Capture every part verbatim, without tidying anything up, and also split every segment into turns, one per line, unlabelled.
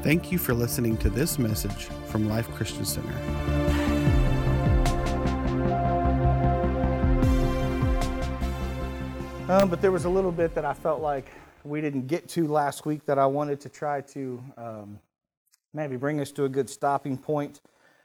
Thank you for listening to this message from Life Christian Center.
Um, but there was a little bit that I felt like we didn't get to last week that I wanted to try to um, maybe bring us to a good stopping point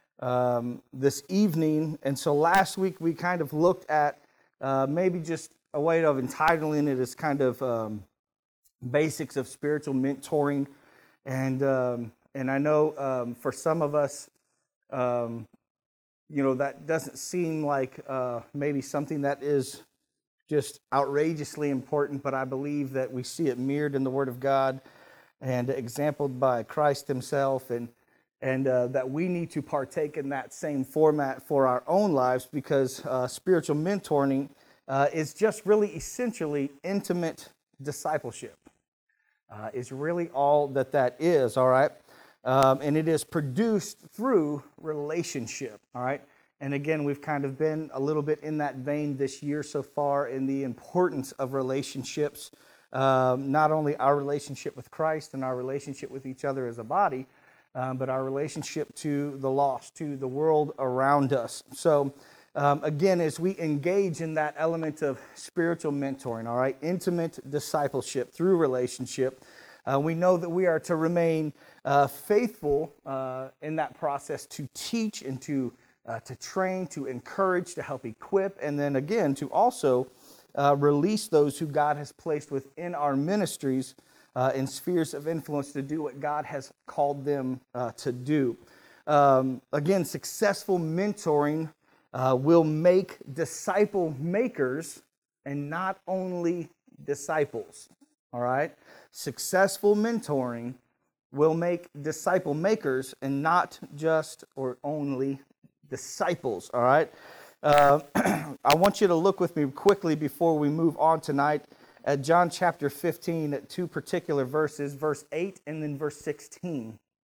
um, this evening. And so last week we kind of looked at uh, maybe just a way of entitling it as kind of um, basics of spiritual mentoring. And um, and I know um, for some of us, um, you know, that doesn't seem like uh, maybe something that is just outrageously important, but I believe that we see it mirrored in the Word of God and exampled by Christ Himself, and and uh, that we need to partake in that same format for our own lives, because uh, spiritual mentoring uh, is just really essentially intimate discipleship. Uh, is really all that that is, all right? Um, and it is produced through relationship, all right? And again, we've kind of been a little bit in that vein this year so far in the importance of relationships, um, not only our relationship with Christ and our relationship with each other as a body, um, but our relationship to the lost, to the world around us. So um, again, as we engage in that element of spiritual mentoring, all right, intimate discipleship through relationship, uh, we know that we are to remain uh, faithful uh, in that process to teach and to Uh, to train, to encourage, to help equip, and then again to also uh, release those who God has placed within our ministries uh, in spheres of influence to do what God has called them uh, to do. Um, again, successful mentoring uh, will make disciple makers and not only disciples. All right? Successful mentoring will make disciple makers and not just or only disciples, all right? Uh, I want you to look with me quickly before we move on tonight at John chapter fifteen, at two particular verses, verse eight and then verse sixteen.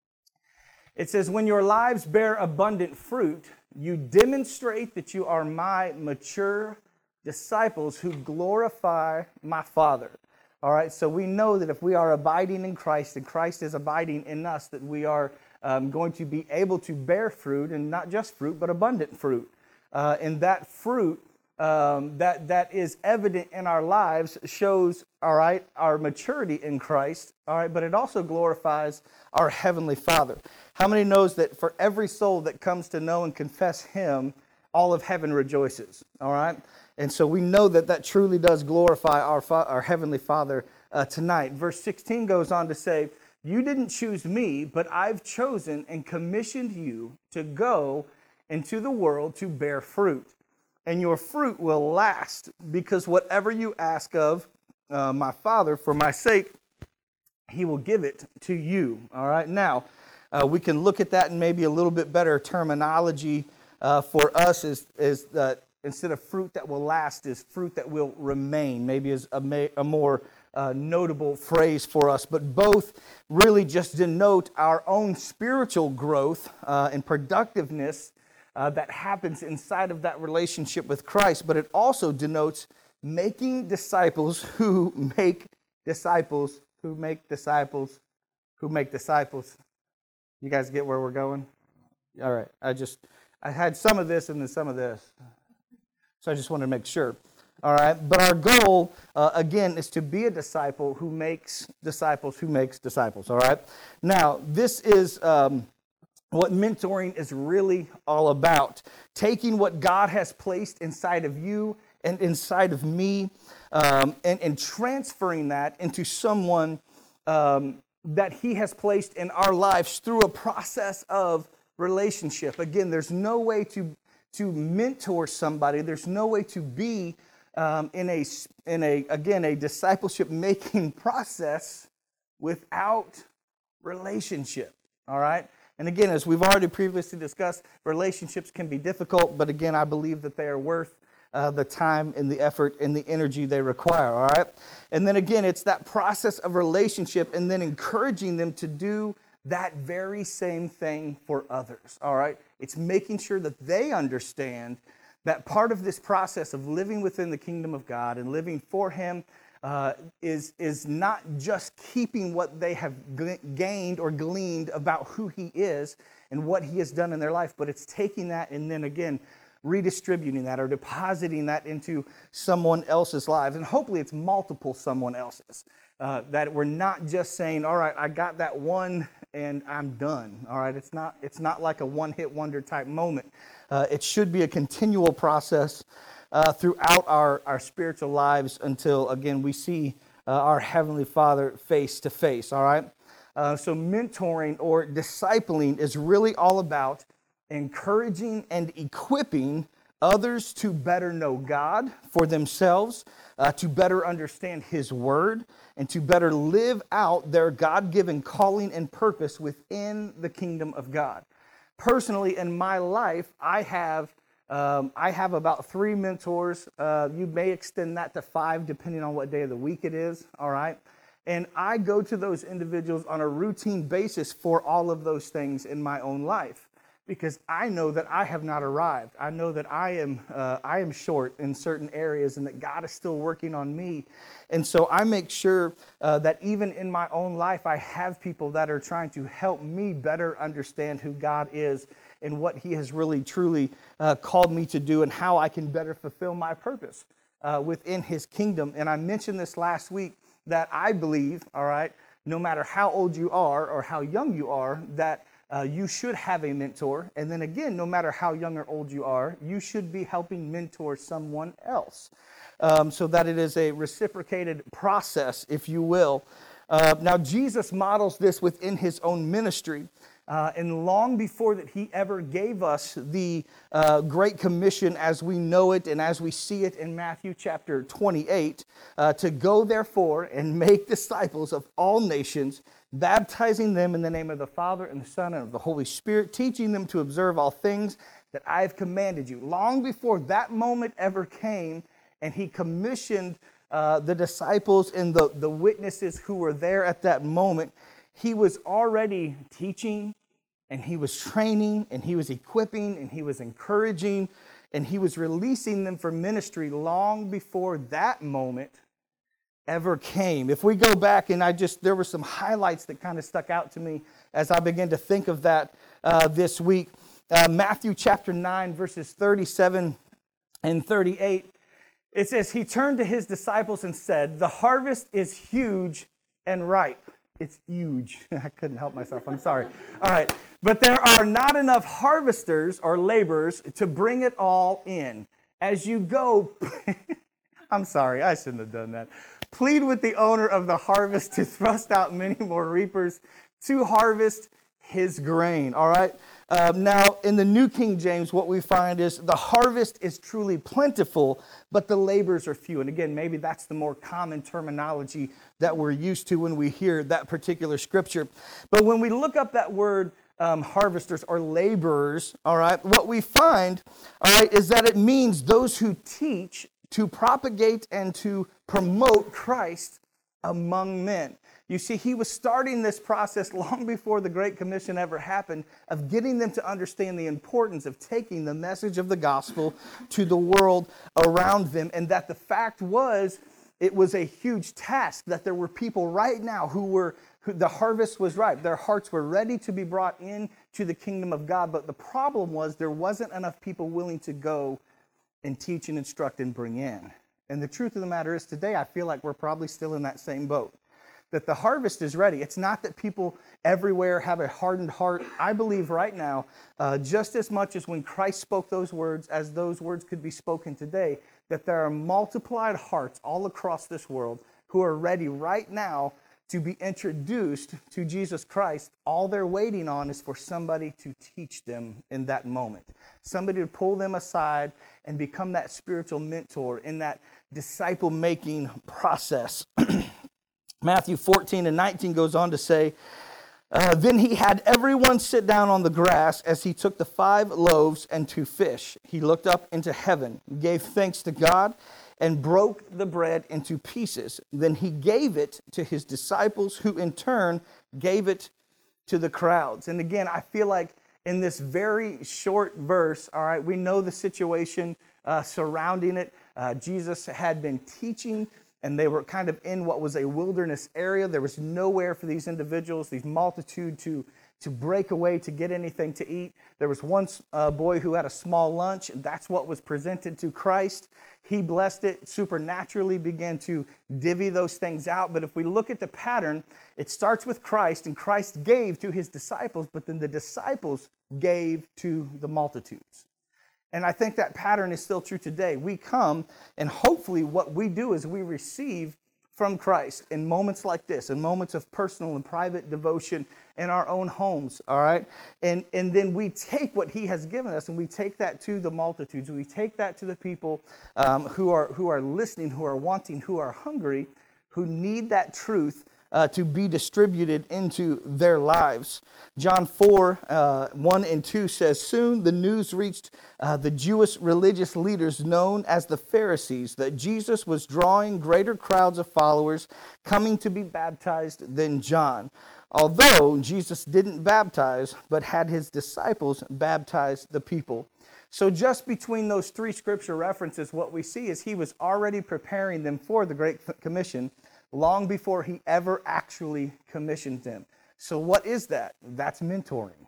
It says, "When your lives bear abundant fruit, you demonstrate that you are my mature disciples who glorify my Father." All right, so we know that if we are abiding in Christ and Christ is abiding in us, that we are Um, going to be able to bear fruit, and not just fruit, but abundant fruit. Uh, and that fruit um, that that is evident in our lives shows, all right, our maturity in Christ, all right, but it also glorifies our Heavenly Father. How many knows that for every soul that comes to know and confess Him, all of heaven rejoices, all right? And so we know that that truly does glorify our, fa- our Heavenly Father uh, tonight. Verse sixteen goes on to say, "You didn't choose me, but I've chosen and commissioned you to go into the world to bear fruit. And your fruit will last, because whatever you ask of uh, my Father for my sake, He will give it to you." All right, now uh, we can look at that in maybe a little bit better terminology uh, for us is, is that instead of fruit that will last, is fruit that will remain, maybe is a, a more Uh, notable phrase for us, but both really just denote our own spiritual growth uh, and productiveness uh, that happens inside of that relationship with Christ, but it also denotes making disciples who make disciples who make disciples who make disciples. You guys get where we're going? All right, I just, I had some of this and then some of this, so I just wanted to make sure. All right, but our goal, uh, again, is to be a disciple who makes disciples who makes disciples, all right? Now, this is um, what mentoring is really all about. Taking what God has placed inside of you and inside of me um, and, and transferring that into someone um, that He has placed in our lives through a process of relationship. Again, there's no way to, to mentor somebody. There's no way to be Um, in a, in a again, a discipleship-making process without relationship, all right? And again, as we've already previously discussed, relationships can be difficult, but again, I believe that they are worth uh, the time and the effort and the energy they require, all right? And then again, it's that process of relationship and then encouraging them to do that very same thing for others, all right? It's making sure that they understand that part of this process of living within the kingdom of God and living for Him uh, is, is not just keeping what they have g- gained or gleaned about who he is and what he has done in their life, but it's taking that and then again, redistributing that or depositing that into someone else's lives. And hopefully it's multiple someone else's. Uh, that we're not just saying, all right, I got that one and I'm done. All right, it's not, it's not like a one-hit wonder type moment. Uh, it should be a continual process uh, throughout our, our spiritual lives until, again, we see uh, our Heavenly Father face to face, all right? Uh, so mentoring or discipling is really all about encouraging and equipping others to better know God for themselves, uh, to better understand His Word, and to better live out their God-given calling and purpose within the kingdom of God. Personally, in my life, I have um, I have about three mentors. Uh, you may extend that to five, depending on what day of the week it is, all right? And I go to those individuals on a routine basis for all of those things in my own life, because I know that I have not arrived. I know that I am uh, I am short in certain areas and that God is still working on me. And so I make sure uh, that even in my own life, I have people that are trying to help me better understand who God is and what He has really, truly uh, called me to do and how I can better fulfill my purpose uh, within His kingdom. And I mentioned this last week that I believe, all right, no matter how old you are or how young you are, that Uh, you should have a mentor. And then again, no matter how young or old you are, you should be helping mentor someone else um, so that it is a reciprocated process, if you will. Uh, now, Jesus models this within His own ministry. Uh, and long before that He ever gave us the uh, Great Commission as we know it and as we see it in Matthew chapter twenty-eight, uh, to go therefore and make disciples of all nations, baptizing them in the name of the Father and the Son and of the Holy Spirit, teaching them to observe all things that I have commanded you. Long before that moment ever came, and He commissioned uh, the disciples and the, the witnesses who were there at that moment, He was already teaching, and He was training, and He was equipping, and He was encouraging, and He was releasing them for ministry long before that moment ever came. If we go back, and I just, there were some highlights that kind of stuck out to me as I began to think of that uh, this week. Uh, Matthew chapter nine, verses thirty-seven and thirty-eight, it says, He turned to His disciples and said, the harvest is huge and ripe. It's huge. I couldn't help myself. I'm sorry. All right. But there are not enough harvesters or laborers to bring it all in. As you go, I'm sorry. I shouldn't have done that. Plead with the owner of the harvest to thrust out many more reapers to harvest his grain. All right. Um, now, in the New King James, what we find is the harvest is truly plentiful, but the labors are few. And again, maybe that's the more common terminology that we're used to when we hear that particular scripture. But when we look up that word um, harvesters or laborers, all right, what we find, all right, is that it means those who teach, to propagate and to promote Christ among men. You see, He was starting this process long before the Great Commission ever happened of getting them to understand the importance of taking the message of the gospel to the world around them, and that the fact was, it was a huge task, that there were people right now who were, who, the harvest was ripe. Their hearts were ready to be brought in to the kingdom of God, but the problem was there wasn't enough people willing to go and teach and instruct and bring in. And the truth of the matter is today, I feel like we're probably still in that same boat. That the harvest is ready. It's not that people everywhere have a hardened heart. I believe right now, uh, just as much as when Christ spoke those words, as those words could be spoken today, that there are multiplied hearts all across this world who are ready right now to be introduced to Jesus Christ. All they're waiting on is for somebody to teach them in that moment. Somebody to pull them aside and become that spiritual mentor in that disciple-making process. Matthew fourteen and nineteen goes on to say, uh, Then He had everyone sit down on the grass as He took the five loaves and two fish. He looked up into heaven, gave thanks to God, and broke the bread into pieces. Then He gave it to His disciples, who in turn gave it to the crowds. And again, I feel like in this very short verse, all right, we know the situation uh, surrounding it. Uh, Jesus had been teaching and they were kind of in what was a wilderness area. There was nowhere for these individuals, these multitude to, to break away to get anything to eat. There was one uh, boy who had a small lunch, and that's what was presented to Christ. He blessed it, supernaturally began to divvy those things out. But if we look at the pattern, it starts with Christ, and Christ gave to his disciples, but then the disciples gave to the multitudes. And I think that pattern is still true today. We come, and hopefully what we do is we receive from Christ in moments like this, in moments of personal and private devotion in our own homes, all right? And, and then we take what he has given us, and we take that to the multitudes. We take that to the people um, who are who are listening, who are wanting, who are hungry, who need that truth Uh, to be distributed into their lives. John four, uh, one and two says, "Soon the news reached uh, the Jewish religious leaders known as the Pharisees that Jesus was drawing greater crowds of followers coming to be baptized than John. Although Jesus didn't baptize, but had his disciples baptize the people." So just between those three scripture references, what we see is he was already preparing them for the Great Commission long before he ever actually commissioned them. So what is that? That's mentoring.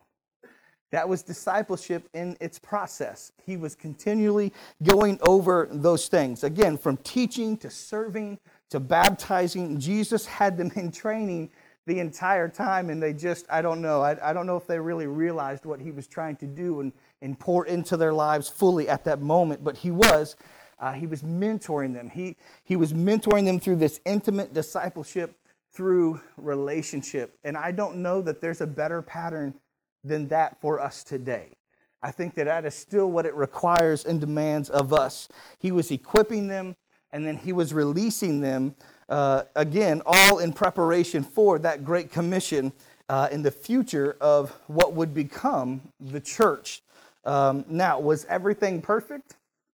That was discipleship in its process. He was continually going over those things. Again, from teaching to serving to baptizing, Jesus had them in training the entire time, and they just, I don't know, I, I don't know if they really realized what he was trying to do and, and pour into their lives fully at that moment, but he was. Uh, he was mentoring them. He, he was mentoring them through this intimate discipleship, through relationship. And I don't know that there's a better pattern than that for us today. I think that that is still what it requires and demands of us. He was equipping them, and then he was releasing them, uh, again, all in preparation for that Great Commission uh, in the future of what would become the church. Um, now, was everything perfect?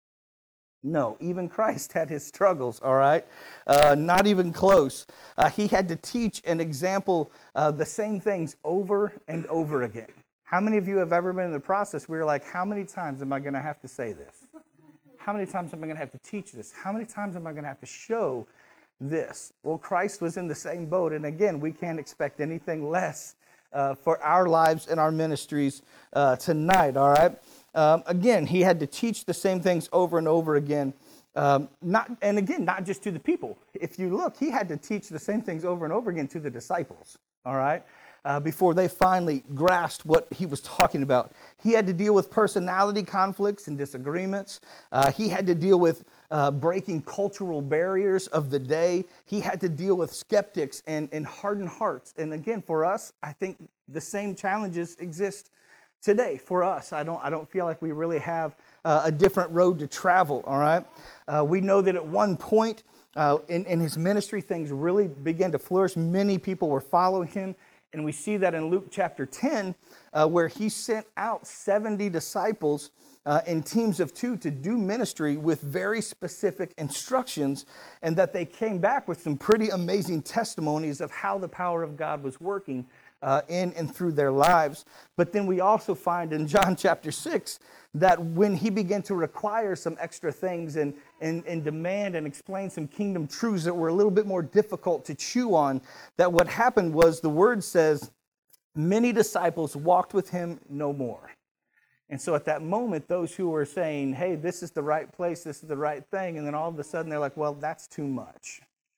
No, even Christ had his struggles, all right? Uh, not even close. Uh, he had to teach and example uh, the same things over and over again. How many of you have ever been in the process where you're like, how many times am I going to have to say this? How many times am I going to have to teach this? How many times am I going to have to show this? Well, Christ was in the same boat, and again, we can't expect anything less uh, for our lives and our ministries uh, tonight, all right? Um, again, he had to teach the same things over and over again. Um, not, and again, not just to the people. If you look, he had to teach the same things over and over again to the disciples, all right, uh, before they finally grasped what he was talking about. He had to deal with personality conflicts and disagreements. Uh, he had to deal with uh, breaking cultural barriers of the day. He had to deal with skeptics and, and hardened hearts. And again, for us, I think the same challenges exist today for us. I don't I don't feel like we really have uh, a different road to travel, all right? Uh, we know that at one point uh, in, in his ministry, things really began to flourish. Many people were following him, and we see that in Luke chapter ten, uh, where he sent out seventy disciples uh, in teams of two to do ministry with very specific instructions, and that they came back with some pretty amazing testimonies of how the power of God was working Uh, in and through their lives. But then we also find in John chapter six that when he began to require some extra things and, and, and demand and explain some kingdom truths that were a little bit more difficult to chew on, that what happened was, the word says, many disciples walked with him no more. And so at that moment, those who were saying, hey, this is the right place, this is the right thing, and then all of a sudden they're like, well, that's too much.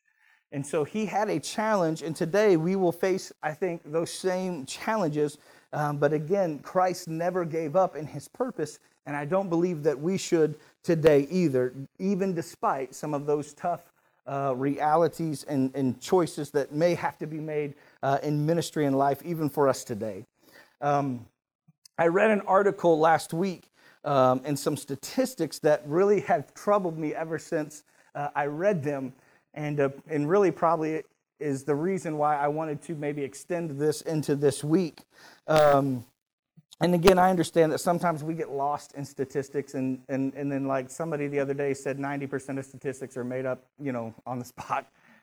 And so he had a challenge, and today we will face, I think, those same challenges. Um, but again, Christ never gave up in his purpose, and I don't believe that we should today either, even despite some of those tough uh, realities and, and choices that may have to be made uh, in ministry and life, even for us today. Um, I read an article last week um, and some statistics that really have troubled me ever since uh, I read them. And uh, and really probably is the reason why I wanted to maybe extend this into this week. Um, and again, I understand that sometimes we get lost in statistics, and, and, and then like somebody the other day said ninety percent of statistics are made up, you know, on the spot.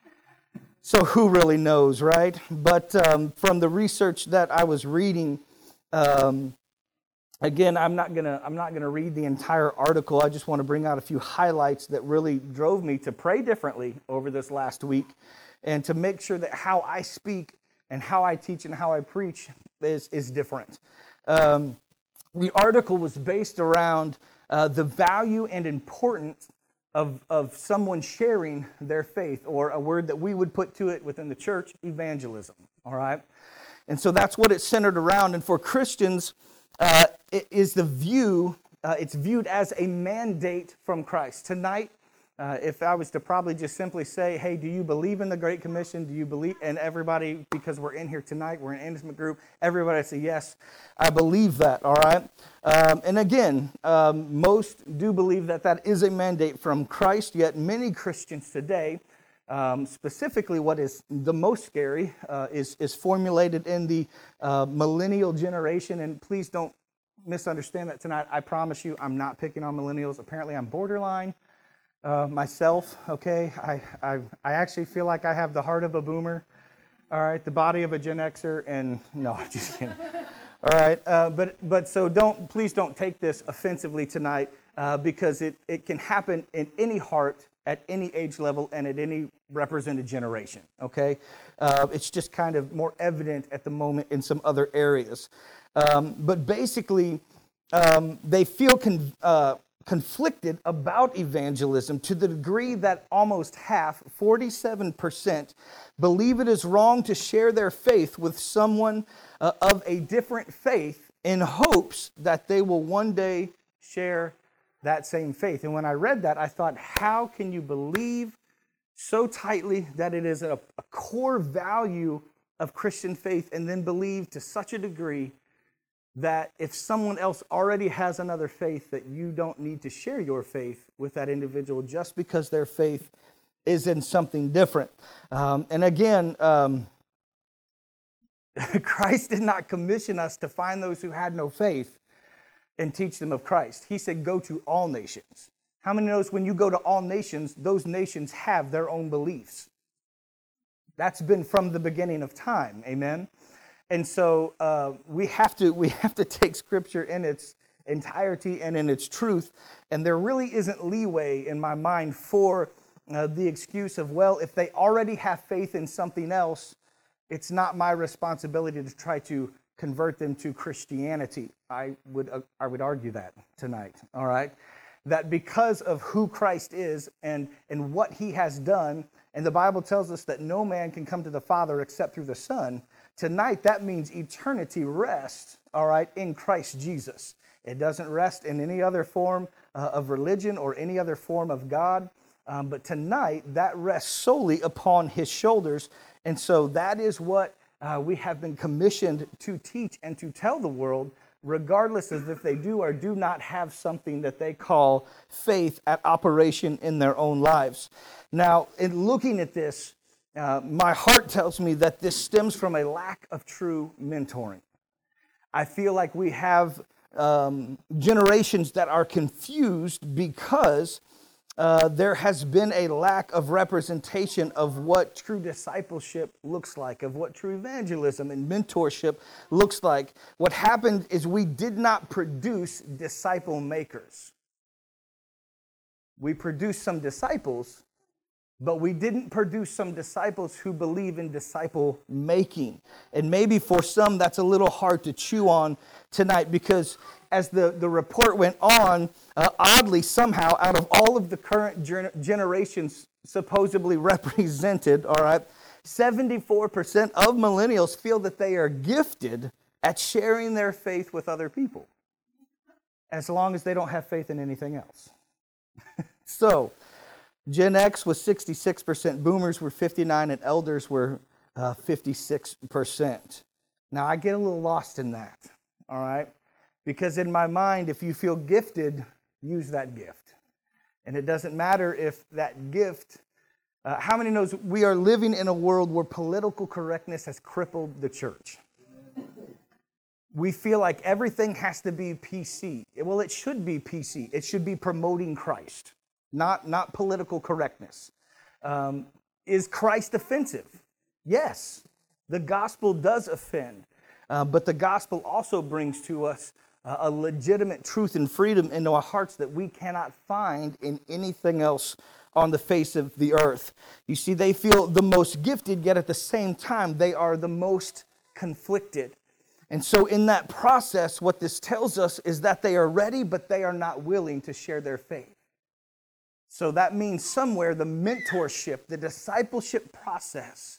So who really knows, right? But um, from the research that I was reading, um, again, I'm not gonna I'm not gonna read the entire article. I just want to bring out a few highlights that really drove me to pray differently over this last week, and to make sure that how I speak and how I teach and how I preach is is different. Um, the article was based around uh, the value and importance of of someone sharing their faith, or a word that we would put to it within the church, evangelism. All right, and so that's what it's centered around. And for Christians, Uh, it is the view, uh, it's viewed as a mandate from Christ. Tonight, uh, if I was to probably just simply say, hey, do you believe in the Great Commission? Do you believe? And everybody, because we're in here tonight, we're an intimate group, everybody say, yes, I believe that, all right? Um, and again, um, most do believe that that is a mandate from Christ, yet many Christians today, Um, specifically, what is the most scary uh, is, is formulated in the uh, millennial generation. And please don't misunderstand that tonight. I promise you, I'm not picking on millennials. Apparently, I'm borderline uh, myself, okay? I, I, I actually feel like I have the heart of a boomer, all right? The body of a Gen Xer, and no, I'm just kidding. All right, uh, but but so don't, please don't take this offensively tonight uh, because it, it can happen in any heart, at any age level, and at any represented generation, okay? Uh, it's just kind of more evident at the moment in some other areas. Um, but basically, um, they feel con- uh, conflicted about evangelism to the degree that almost half, forty-seven percent, believe it is wrong to share their faith with someone uh, of a different faith in hopes that they will one day share that same faith. And when I read that, I thought, how can you believe so tightly that it is a, a core value of Christian faith, and then believe to such a degree that if someone else already has another faith, that you don't need to share your faith with that individual just because their faith is in something different. Um, and again, um, Christ did not commission us to find those who had no faith and teach them of Christ. He said, go to all nations. How many knows when you go to all nations, those nations have their own beliefs? That's been from the beginning of time, amen? And so uh, we have to we have to take Scripture in its entirety and in its truth, and there really isn't leeway in my mind for uh, the excuse of, well, if they already have faith in something else, it's not my responsibility to try to convert them to Christianity. I would uh, I would argue that tonight, all right? That because of who Christ is and, and what he has done, and the Bible tells us that no man can come to the Father except through the Son, tonight that means eternity rests, all right, in Christ Jesus. It doesn't rest in any other form uh, of religion or any other form of God, um, but tonight that rests solely upon his shoulders, and so that is what Uh, we have been commissioned to teach and to tell the world, regardless of if they do or do not have something that they call faith at operation in their own lives. Now, in looking at this, uh, my heart tells me that this stems from a lack of true mentoring. I feel like we have um, generations that are confused because Uh, there has been a lack of representation of what true discipleship looks like, of what true evangelism and mentorship looks like. What happened is we did not produce disciple makers. We produced some disciples, but we didn't produce some disciples who believe in disciple making. And maybe for some that's a little hard to chew on tonight, because as the, the report went on, uh, oddly somehow, out of all of the current ger- generations supposedly represented, all right, seventy-four percent of millennials feel that they are gifted at sharing their faith with other people, as long as they don't have faith in anything else. So, Gen X was sixty-six percent, boomers were fifty-nine, and elders were uh, fifty-six percent. Now, I get a little lost in that, all right? Because in my mind, if you feel gifted, use that gift. And it doesn't matter if that gift, uh, how many knows we are living in a world where political correctness has crippled the church? We feel like everything has to be P C. Well, it should be P C. It should be promoting Christ, not, not political correctness. Um, is Christ offensive? Yes, the gospel does offend. Uh, but the gospel also brings to us uh, a legitimate truth and freedom into our hearts that we cannot find in anything else on the face of the earth. You see, they feel the most gifted, yet at the same time, they are the most conflicted. And so in that process, what this tells us is that they are ready, but they are not willing to share their faith. So that means somewhere the mentorship, the discipleship process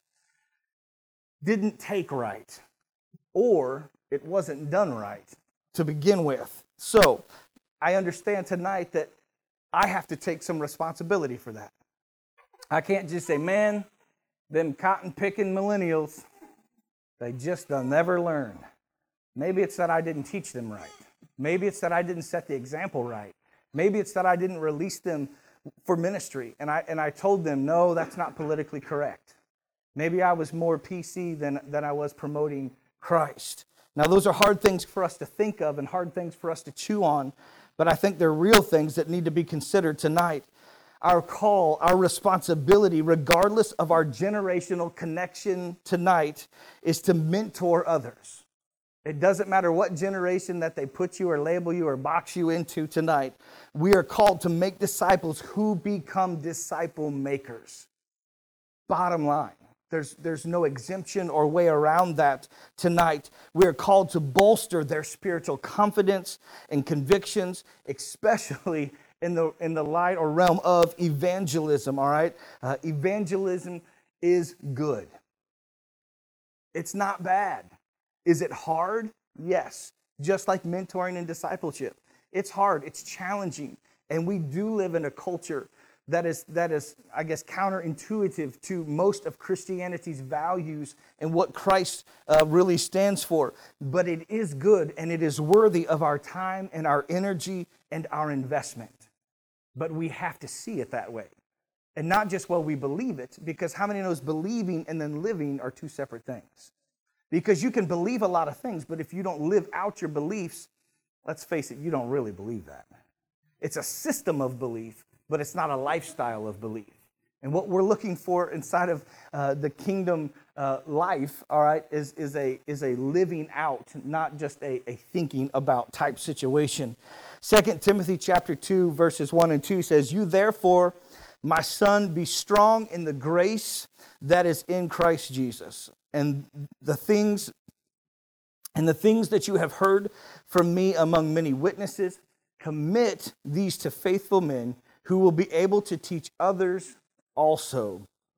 didn't take right, or it wasn't done right to begin with. So I understand tonight that I have to take some responsibility for that. I can't just say, man, them cotton-picking millennials, they just they'll never learn. Maybe it's that I didn't teach them right. Maybe it's that I didn't set the example right. Maybe it's that I didn't release them for ministry, and I and I told them, no, that's not politically correct. Maybe I was more P C than, than I was promoting Christ. Now, those are hard things for us to think of and hard things for us to chew on, but I think they're real things that need to be considered tonight. Our call, our responsibility, regardless of our generational connection tonight, is to mentor others. It doesn't matter what generation that they put you or label you or box you into tonight. We are called to make disciples who become disciple makers. Bottom line. There's, there's no exemption or way around that tonight. We are called to bolster their spiritual confidence and convictions, especially in the, in the light or realm of evangelism, all right? Uh, evangelism is good. It's not bad. Is it hard? Yes. Just like mentoring and discipleship. It's hard. It's challenging. And we do live in a culture that is, that is, I guess, counterintuitive to most of Christianity's values and what Christ uh, really stands for. But it is good, and it is worthy of our time and our energy and our investment. But we have to see it that way. And not just, well, we believe it, because how many knows believing and then living are two separate things? Because you can believe a lot of things, but if you don't live out your beliefs, let's face it, you don't really believe that. It's a system of belief, but it's not a lifestyle of belief. And what we're looking for inside of uh, the kingdom uh, life, all right, is, is, a, is a living out, not just a, a thinking about type situation. Second Timothy chapter two, verses one and two says, "You therefore, my son, be strong in the grace that is in Christ Jesus. And the things and the things that you have heard from me among many witnesses, commit these to faithful men who will be able to teach others also."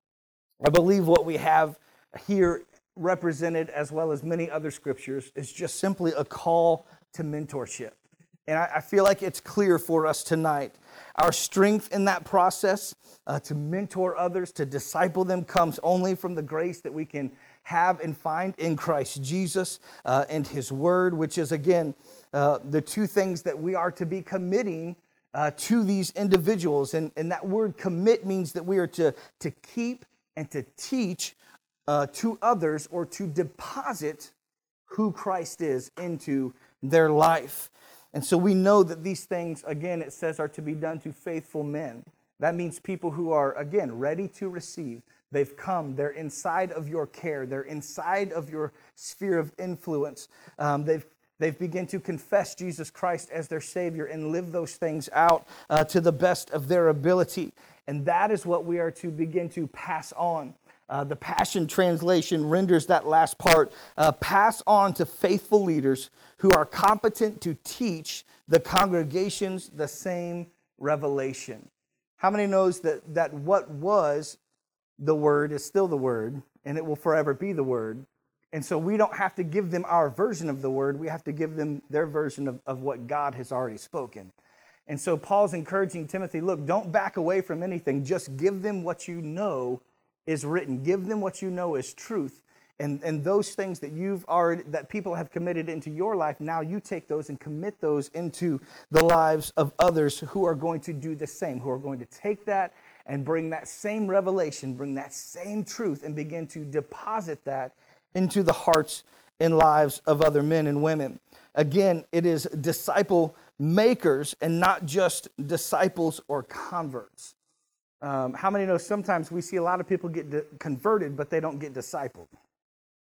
I believe what we have here represented, as well as many other scriptures, is just simply a call to mentorship. And I, I feel like it's clear for us tonight. Our strength in that process uh, to mentor others, to disciple them, comes only from the grace that we can have and find in Christ Jesus uh, and His Word, which is, again, uh, the two things that we are to be committing uh, to these individuals. And, and that word commit means that we are to, to keep and to teach uh, to others, or to deposit who Christ is into their life. And so we know that these things, again, it says, are to be done to faithful men. That means people who are, again, ready to receive. They've come. They're inside of your care. They're inside of your sphere of influence. Um, they've they've begun to confess Jesus Christ as their Savior and live those things out uh, to the best of their ability. And that is what we are to begin to pass on. Uh, the Passion Translation renders that last part, uh, pass on to faithful leaders who are competent to teach the congregations the same revelation. How many knows that, that what was the Word is still the Word, and it will forever be the Word? And so we don't have to give them our version of the Word. We have to give them their version of, of what God has already spoken. And so Paul's encouraging Timothy, look, don't back away from anything. Just give them what you know is written. Give them what you know is truth. And, and those things that you've already, that people have committed into your life, now you take those and commit those into the lives of others who are going to do the same, who are going to take that and bring that same revelation, bring that same truth, and begin to deposit that into the hearts and lives of other men and women. Again, it is disciple makers and not just disciples or converts. Um, how many know sometimes we see a lot of people get de- converted, but they don't get discipled?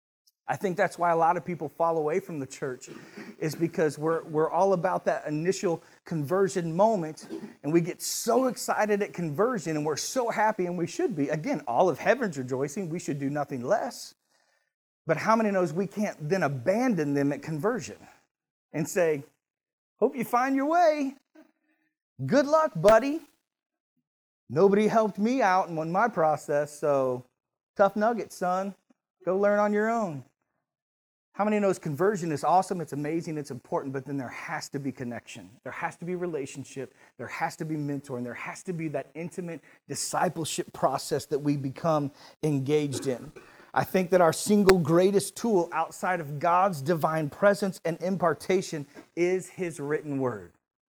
I think that's why a lot of people fall away from the church, is because we're we're all about that initial conversion moment, and we get so excited at conversion, and we're so happy, and we should be. Again, all of heaven's rejoicing. We should do nothing less. But how many knows we can't then abandon them at conversion and say, hope you find your way. Good luck, buddy. Nobody helped me out in my process, so tough nugget, son. Go learn on your own. How many knows conversion is awesome, it's amazing, it's important, but then there has to be connection. There has to be relationship. There has to be mentoring. There has to be that intimate discipleship process that we become engaged in. I think that our single greatest tool outside of God's divine presence and impartation is His written word.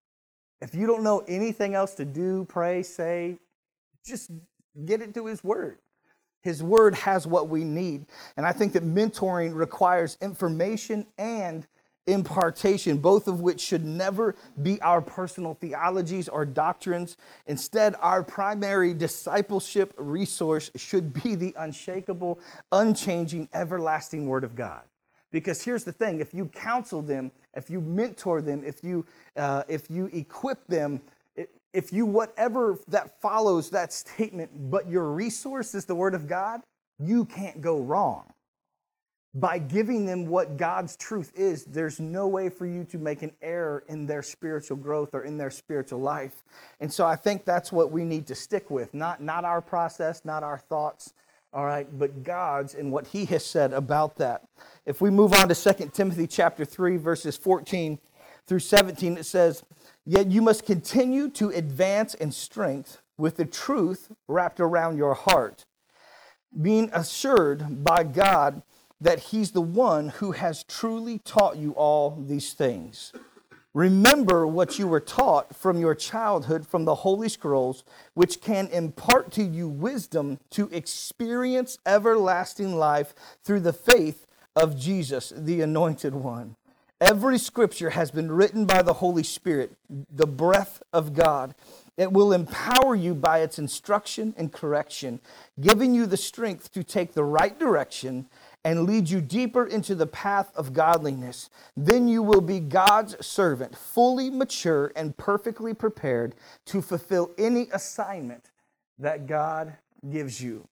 If you don't know anything else to do, pray, say, just get into His word. His word has what we need. And I think that mentoring requires information and impartation, both of which should never be our personal theologies or doctrines. Instead, our primary discipleship resource should be the unshakable, unchanging, everlasting Word of God. Because here's the thing, if you counsel them, if you mentor them, if you uh, if you equip them, if you, whatever that follows that statement, but your resource is the Word of God, you can't go wrong. By giving them what God's truth is, there's no way for you to make an error in their spiritual growth or in their spiritual life. And so I think that's what we need to stick with, not, not our process, not our thoughts, all right, but God's and what He has said about that. If we move on to Second Timothy chapter three, verses fourteen through seventeen, it says, "Yet you must continue to advance in strength with the truth wrapped around your heart, being assured by God that He's the one who has truly taught you all these things. Remember what you were taught from your childhood from the Holy Scrolls, which can impart to you wisdom to experience everlasting life through the faith of Jesus, the Anointed One. Every scripture has been written by the Holy Spirit, the breath of God. It will empower you by its instruction and correction, giving you the strength to take the right direction and lead you deeper into the path of godliness. Then you will be God's servant, fully mature and perfectly prepared to fulfill any assignment that God gives you."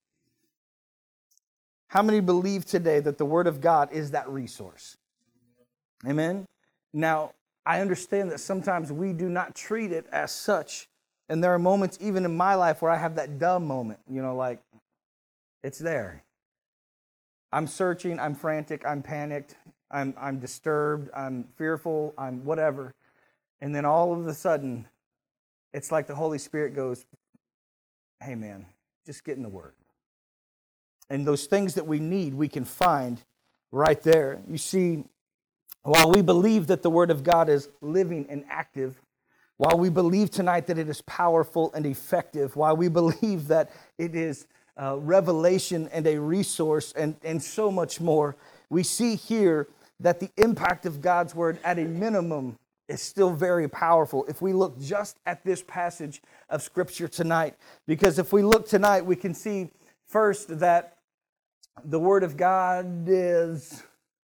How many believe today that the Word of God is that resource? Amen? Now, I understand that sometimes we do not treat it as such. And there are moments even in my life where I have that dumb moment, you know, like, it's there. I'm searching, I'm frantic, I'm panicked, I'm I'm disturbed, I'm fearful, I'm whatever. And then all of a sudden, it's like the Holy Spirit goes, hey man, just get in the Word. And those things that we need, we can find right there. You see, while we believe that the Word of God is living and active, while we believe tonight that it is powerful and effective, while we believe that it is uh, revelation and a resource and, and so much more, we see here that the impact of God's Word at a minimum is still very powerful if we look just at this passage of Scripture tonight. Because if we look tonight, we can see first that the Word of God is...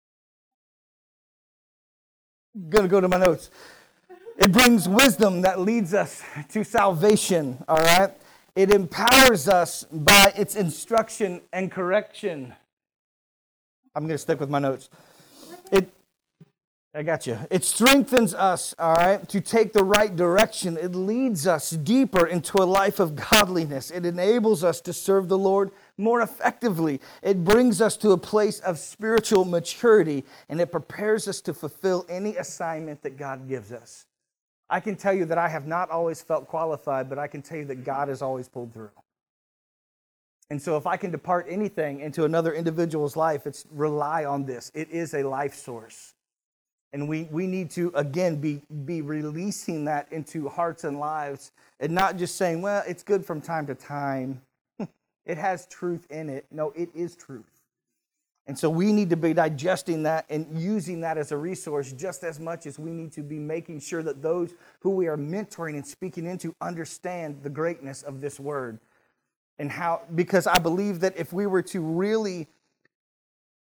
going to go to my notes. It brings wisdom that leads us to salvation, all right? It empowers us by its instruction and correction. I'm going to stick with my notes. It, I got you. It strengthens us, all right, to take the right direction. It leads us deeper into a life of godliness. It enables us to serve the Lord more effectively. It brings us to a place of spiritual maturity, and it prepares us to fulfill any assignment that God gives us. I can tell you that I have not always felt qualified, but I can tell you that God has always pulled through. And so if I can depart anything into another individual's life, it's rely on this. It is a life source. And we, we need to, again, be, be releasing that into hearts and lives and not just saying, well, it's good from time to time. It has truth in it. No, it is truth. And so we need to be digesting that and using that as a resource just as much as we need to be making sure that those who we are mentoring and speaking into understand the greatness of this word. And how, because I believe that if we were to really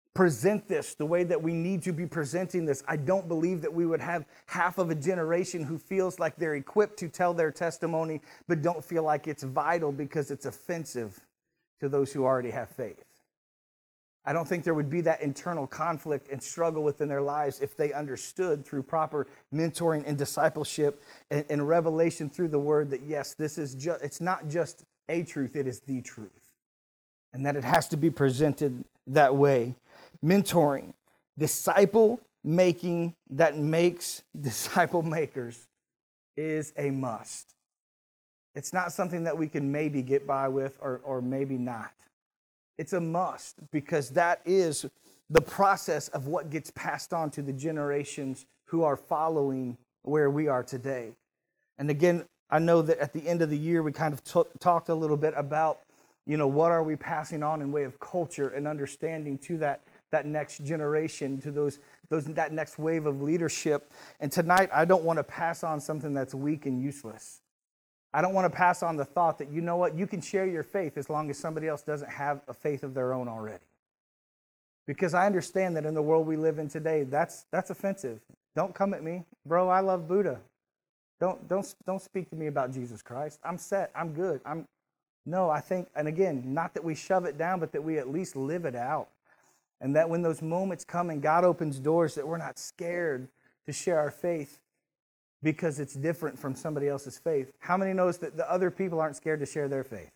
present this the way that we need to be presenting this, I don't believe that we would have half of a generation who feels like they're equipped to tell their testimony, but don't feel like it's vital because it's offensive to those who already have faith. I don't think there would be that internal conflict and struggle within their lives if they understood through proper mentoring and discipleship and, and revelation through the word that, yes, this is just, it's not just a truth, it is the truth. And that it has to be presented that way. Mentoring, disciple making that makes disciple makers is a must. It's not something that we can maybe get by with or, or maybe not. It's a must because that is the process of what gets passed on to the generations who are following where we are today. And again, I know that at the end of the year, we kind of t- talked a little bit about, you know, what are we passing on in way of culture and understanding to that, that next generation, to those, those that next wave of leadership. And tonight, I don't want to pass on something that's weak and useless. I don't want to pass on the thought that, you know what, you can share your faith as long as somebody else doesn't have a faith of their own already. Because I understand that in the world we live in today, that's that's offensive. Don't come at me. Bro, I love Buddha. Don't don't don't speak to me about Jesus Christ. I'm set. I'm good. I'm No, I think, and again, not that we shove it down, but that we at least live it out. And that when those moments come and God opens doors, that we're not scared to share our faith because it's different from somebody else's faith. How many knows that the other people aren't scared to share their faith?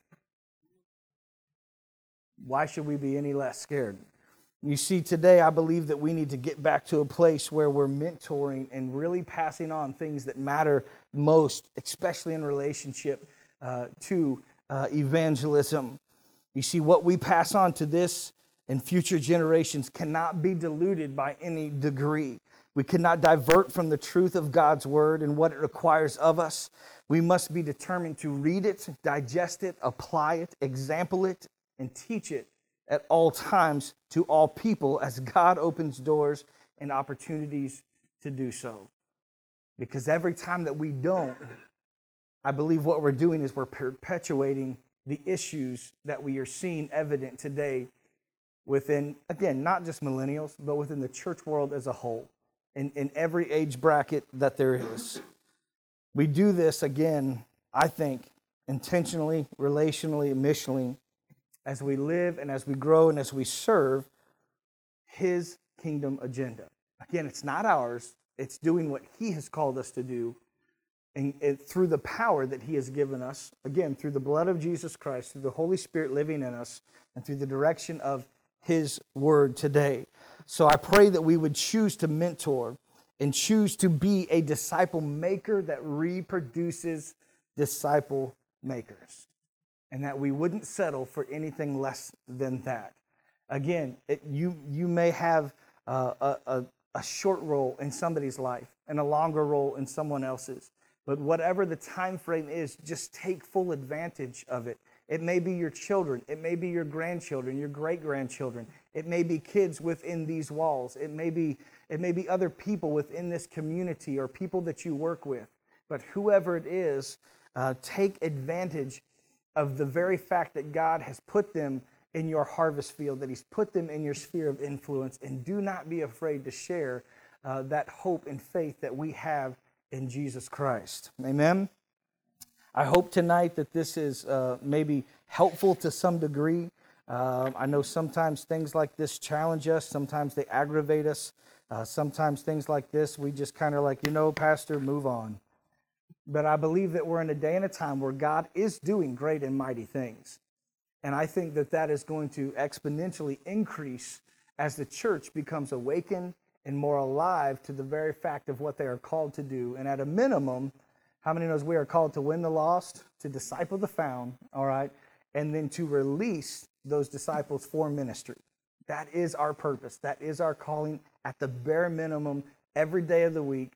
Why should we be any less scared? You see, today I believe that we need to get back to a place where we're mentoring and really passing on things that matter most, especially in relationship uh, to uh, evangelism. You see, what we pass on to this and future generations cannot be diluted by any degree. We cannot divert from the truth of God's word and what it requires of us. We must be determined to read it, digest it, apply it, example it, and teach it at all times to all people as God opens doors and opportunities to do so. Because every time that we don't, I believe what we're doing is we're perpetuating the issues that we are seeing evident today within, again, not just millennials, but within the church world as a whole. In, in every age bracket that there is. We do this, again, I think, intentionally, relationally, missionally, as we live and as we grow and as we serve His kingdom agenda. Again, it's not ours. It's doing what He has called us to do and, and through the power that He has given us, again, through the blood of Jesus Christ, through the Holy Spirit living in us, and through the direction of His word today. So I pray that we would choose to mentor and choose to be a disciple maker that reproduces disciple makers. And that we wouldn't settle for anything less than that. Again, it, you, you may have uh, a, a, a short role in somebody's life and a longer role in someone else's. But whatever the time frame is, just take full advantage of it. It may be your children. It may be your grandchildren, your great-grandchildren. It may be kids within these walls. It may be, it may be other people within this community or people that you work with. But whoever it is, uh, take advantage of the very fact that God has put them in your harvest field, that He's put them in your sphere of influence, and do not be afraid to share uh, that hope and faith that we have in Jesus Christ. Amen? I hope tonight that this is uh, maybe helpful to some degree. Uh, I know sometimes things like this challenge us. Sometimes they aggravate us. Uh, sometimes things like this, we just kind of like, you know, Pastor, move on. But I believe that we're in a day and a time where God is doing great and mighty things. And I think that that is going to exponentially increase as the church becomes awakened and more alive to the very fact of what they are called to do. And at a minimum, how many knows we are called to win the lost, to disciple the found, all right, and then to release those disciples for ministry. That is our purpose. That is our calling at the bare minimum every day of the week,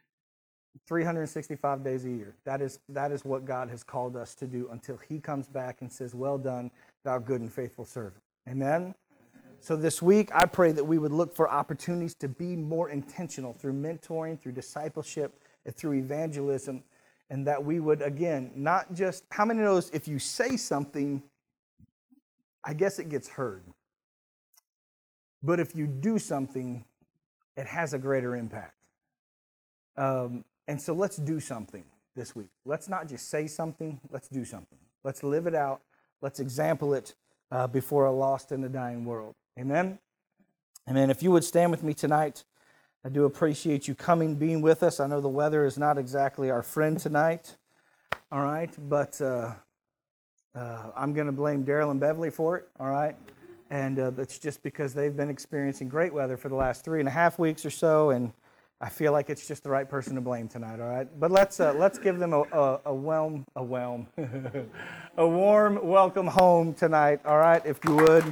three hundred sixty-five days a year. That is, that is what God has called us to do until He comes back and says, well done, thou good and faithful servant. Amen? So this week, I pray that we would look for opportunities to be more intentional through mentoring, through discipleship, and through evangelism. And that we would, again, not just, how many knows if you say something, I guess it gets heard. but if you do something, it has a greater impact. Um, and so let's do something this week. Let's not just say something, let's do something. Let's live it out. Let's example it uh, before a lost and a dying world. Amen? Amen. If you would stand with me tonight, I do appreciate you coming, being with us. I know the weather is not exactly our friend tonight, all right? But uh, uh, I'm going to blame Daryl and Beverly for it, all right? And uh, that's just because they've been experiencing great weather for the last three and a half weeks or so, and I feel like it's just the right person to blame tonight, all right? But let's uh, let's give them a, a, a whelm, a whelm, a warm welcome home tonight, all right, if you would.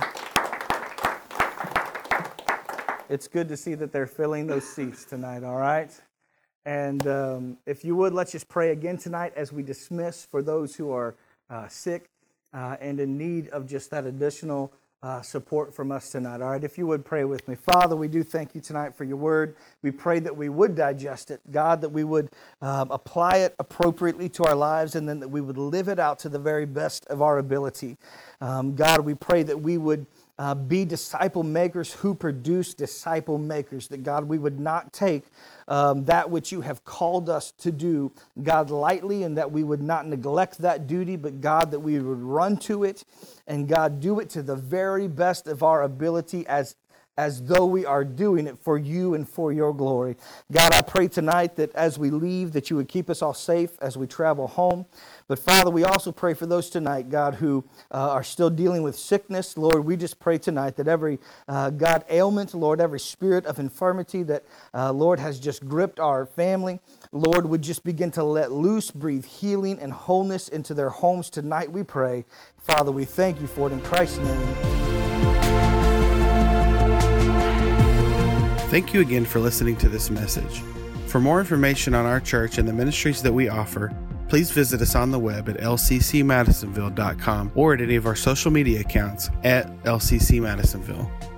It's good to see that they're filling those seats tonight, all right? And um, if you would, let's just pray again tonight as we dismiss for those who are uh, sick uh, and in need of just that additional uh, support from us tonight, all right? If you would pray with me. Father, we do thank you tonight for your word. We pray that we would digest it, God, that we would um, apply it appropriately to our lives, and then that we would live it out to the very best of our ability. Um, God, we pray that we would Uh, be disciple makers who produce disciple makers, that God, we would not take um, that which you have called us to do, God, lightly, and that we would not neglect that duty, but God, that we would run to it, and God, do it to the very best of our ability as as though we are doing it for you and for your glory. God, I pray tonight that as we leave, that you would keep us all safe as we travel home. But Father, we also pray for those tonight, God, who uh, are still dealing with sickness. Lord, we just pray tonight that every, uh, God, ailment, Lord, every spirit of infirmity that, uh, Lord, has just gripped our family, Lord, would just begin to let loose, breathe healing and wholeness into their homes tonight, we pray. Father, we thank you for it in Christ's name.
Thank you again for listening to this message. For more information on our church and the ministries that we offer, please visit us on the web at l c c madisonville dot com or at any of our social media accounts at L C C Madisonville.